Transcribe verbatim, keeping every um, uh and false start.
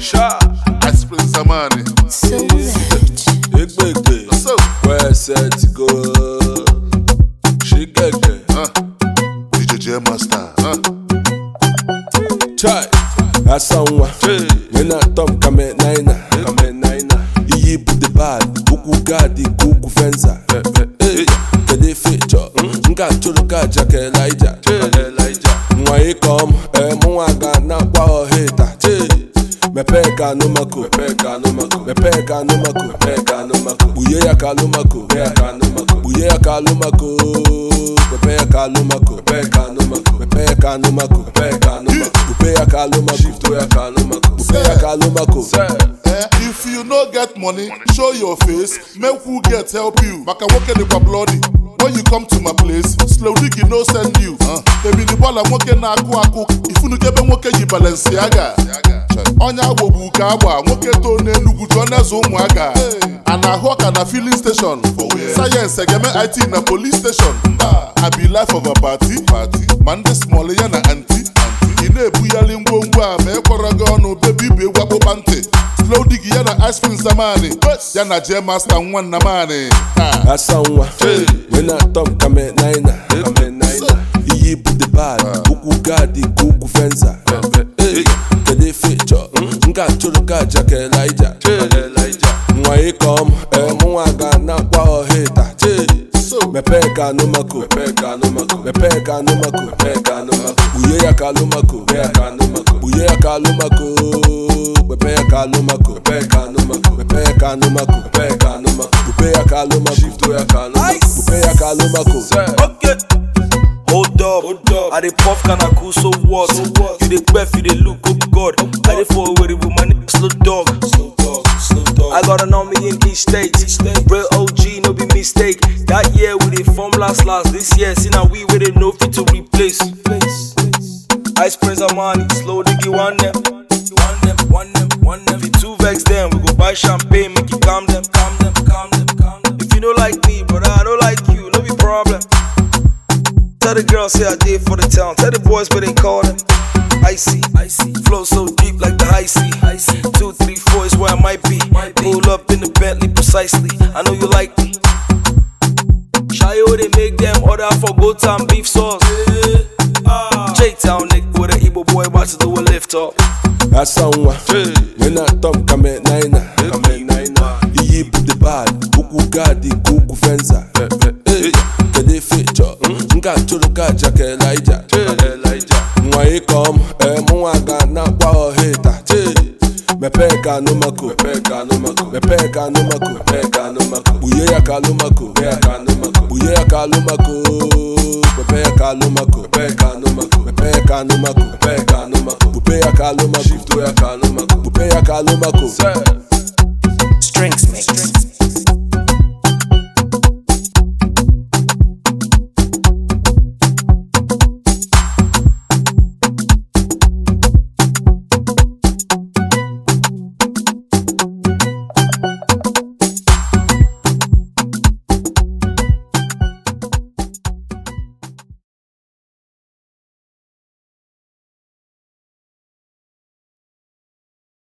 Sha, Ice Prince Amani. So rich. Big big day. So where set to go? She get there. Huh? D J J Master. Huh? Chai. That's someone. When I talk, come at nine. Come at nine. Iyi put the bad. Kuku gadi kuku fenza. Hey, kede feature. Nga chuluka jake Elijah. Elijah. Mwa come. Eh, mwa gana kwa heta. Mepeka no mako, mepeka no mako, mepeka no mako, mepeka no mako. Buye ya kalumako, mepeka no mako. Buye ya kalumako, mepeka no mako, mepeka no mako, mepeka no mako, mepeka no mako. Buye ya kalumako, shifto ya kalumako, buye ya kalumako. If you no get money, show your face. Make who get help you. Maka woke the bloody. When you come to my place, slow diggy no send you. Baby the ball I'm working na aku aku. If you no get ben woke you Balenciaga. Onya wobu ka agba nwoke to n'Enugu Jones ụmụaka and I hawk and a filling station science egeme I T na police station I be life of a party party man dey small ya na anti ị na-ebuyali ngwongwo a ma ekwọrọ gị ọnụ baby bụ egwu akpụkpa ntị slow dig ya na Ice Prince Amani ya na J Master nwanna mani asa nwa when I talk come at nine iyi put the bad kuku gadi kuku fenza kede feature nga chuluka jake Elijah mwa come eh mwa gana kwa heta mepeka no mako mepeka no mako mepeka no mako mepeka no mako buye ya kalumako mepeka no mako buye ya kalumako mepeka no mako mepeka no mako mepeka no mako mepeka no mako buye ya kalumako shifto ya kalumako buye ya kalumako. Okay. Hold up, hold up. I dey puff can I cool, so what? So what? You dey queff, you dey look, oh God. I dey for with it with my nigga slow dog. Slow dog, slow dog. I got an army in each state. Real O G, no be mistake. That year we dey form last last. This year, see now we with it no fit to replace. Ice Prince Amani, slow diggy one them. One them, one them, one them. If you two vex them, we go buy champagne, make you calm them, calm them, calm them, calm them. If you don't like me, but I don't like you, no be problem. Tell the girls say I did for the town. Tell the boys but they call them icy, icy. Flow so deep like the icy, icy. Two, three, four is where I might be. Might be. Pull up in the Bentley precisely. I know you like me. Shayo they make them order for go time beef sauce. Yeah. Ah. J-Town nigga with an Igbo boy about to do a lift up. That's someone. When I talk come at nine, come at nine. Iyi put the bad, kuku gadi kuku fenza. Kede feature. Nga chuluka jake Elijah mwa come eh mwa gana kwa heta mepeka no mako mepeka no mako mepeka no mako mepeka no mako buye ya kalumako mepeka no mako buye ya kalumako mepeka no mako mepeka no mako mepeka no mako mepeka no mako buye ya kalumako shifto ya kalumako buye ya kalumako Strings mix.